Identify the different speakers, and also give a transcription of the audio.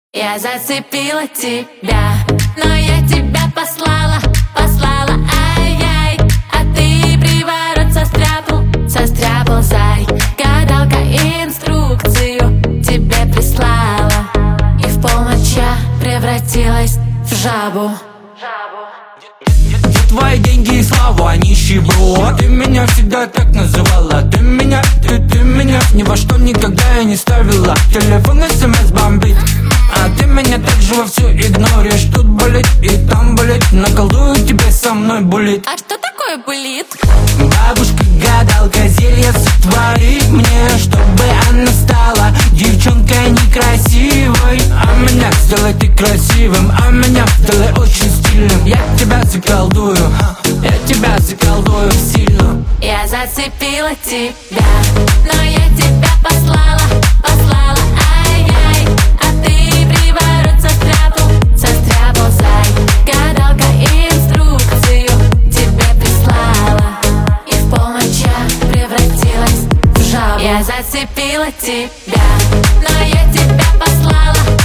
Speaker 1: Я зацепила тебя, но я тебя послала, ай-яй. А ты приворот состряпал, зай. Гадалка инструкцию тебе прислала, и в полночь я превратилась в жабу.
Speaker 2: Твои деньги и слава, нищебро. Ты меня всегда так называла. Ты меня ни во что никогда я не ставила. Телефон смс бомбит, а ты меня также вовсю игноришь. Тут болит и там болит, наколдую тебе, со мной булит.
Speaker 1: А что такое булит?
Speaker 2: Бабушка-гадалка зелье сотвори мне, чтобы она стала девчонкой некрасивой. А меня сделай ты красивым, а меня сделай очень стильным. Я тебя заколдую сильно.
Speaker 1: Я зацепила тебя, но я тебя послала, ай-яй. А ты приворот состряпал, зай. Гадалка инструкцию тебе прислала, и в полночь я превратилась в жабу. Я зацепила тебя, но я тебя послала,